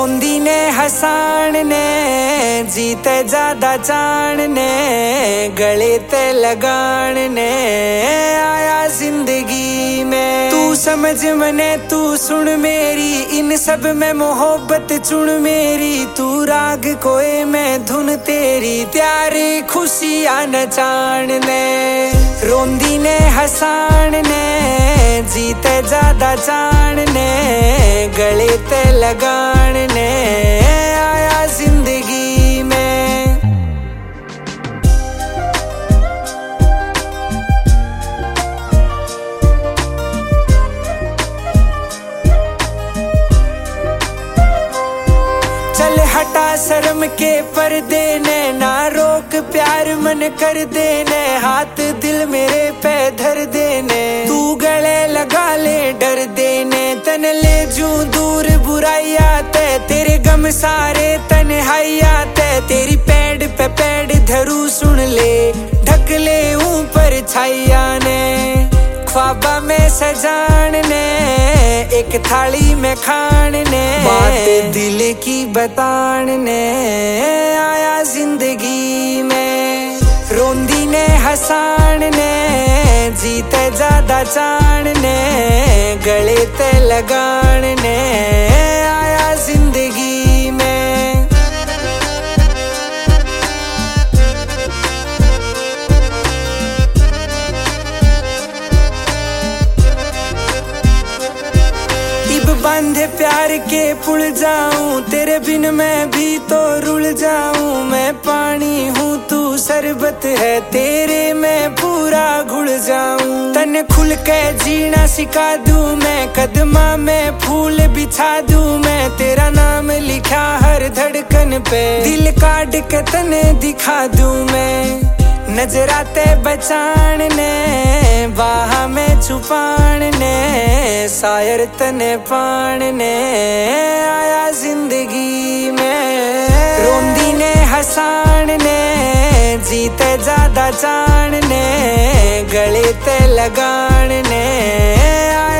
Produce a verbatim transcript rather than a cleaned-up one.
रोंदी ने हसाण ने जीते ज्यादा चाण ने गले ते लगाण ने आया जिंदगी में। तू समझ मने तू सुन मेरी इन सब में मोहब्बत चुन मेरी। तू राग कोई मैं धुन तेरी प्यारी खुशियां नचाण ने। रोंदी ने हसाण ने जीते ज्यादा चाण ने गले ते लगाण ने आया जिंदगी में। चल हटा शर्म के पर्दे ने ना रोक प्यार मन कर देने। हाथ दिल मेरे पे धर देने तू गले लगा ले डर देने। तन ले जू दूर बुराइया ते तेरे गम सारे तन्हाइया ते। तेरी पैड पे पैड धरू सुन ले ढक ले ऊपर छाइया ने। ख्वाबा में सजान ने एक थाली में खान ने बात दिल की बतान ने आया जिंदगी में। रोंदी ने हसाण ने जीते ज्यादा चाण ने गले ते लगाण ने आया जिंदगी में। बांधे प्यार के पुल जाऊं तेरे बिन मैं भी तो रुल जाऊं। मैं पानी हूँ तू शरबत है तेरे मैं पूरा घुल जाऊं। तन खुल के जीना सिखा दूं मैं कदमा में फूल बिछा दूं मैं। तेरा नाम लिखा हर धड़कन पे दिल काट के तने दिखा दूं मैं। नजराते बचान ने बाह में छुपान ने शायर तने पान ने आया जिंदगी में। रोंदी ने हसाण ने जीते ज्यादा चाण ने गले ते लगाण ने आया